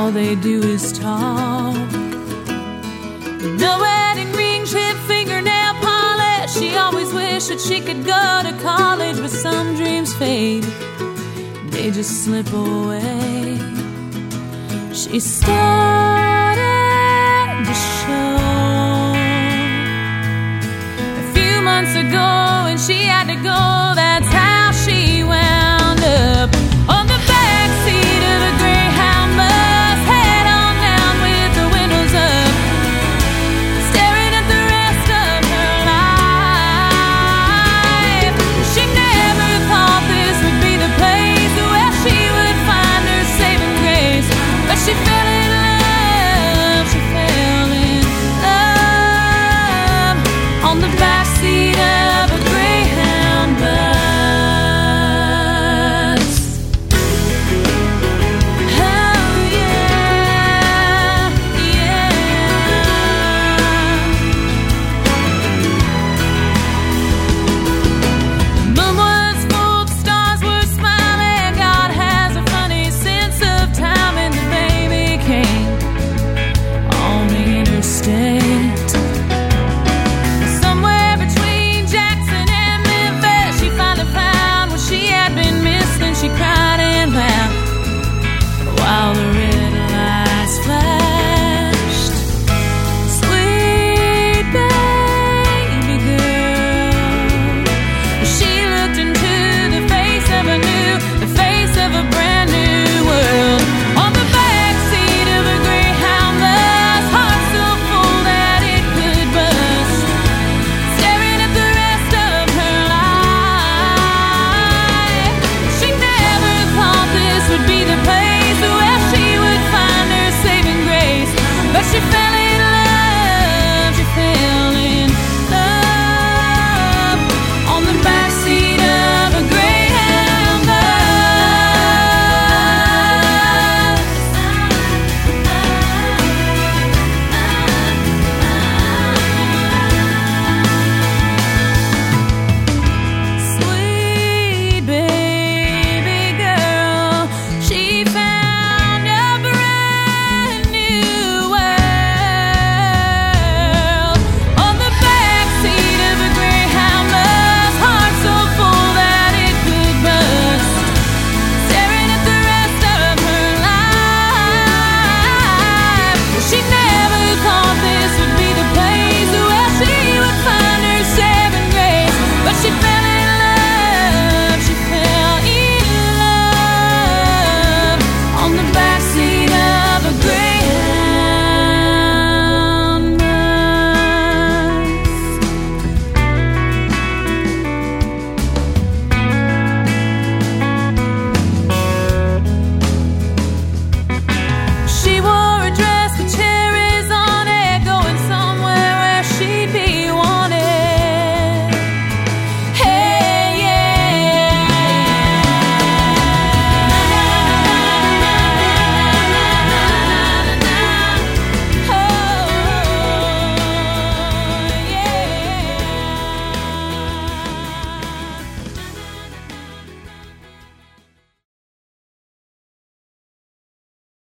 all they do is talk. No wedding ring, chip fingernail polish. She always wished that she could go to college, but some dreams fade, they just slip away. She started to show a few months ago, and she had to go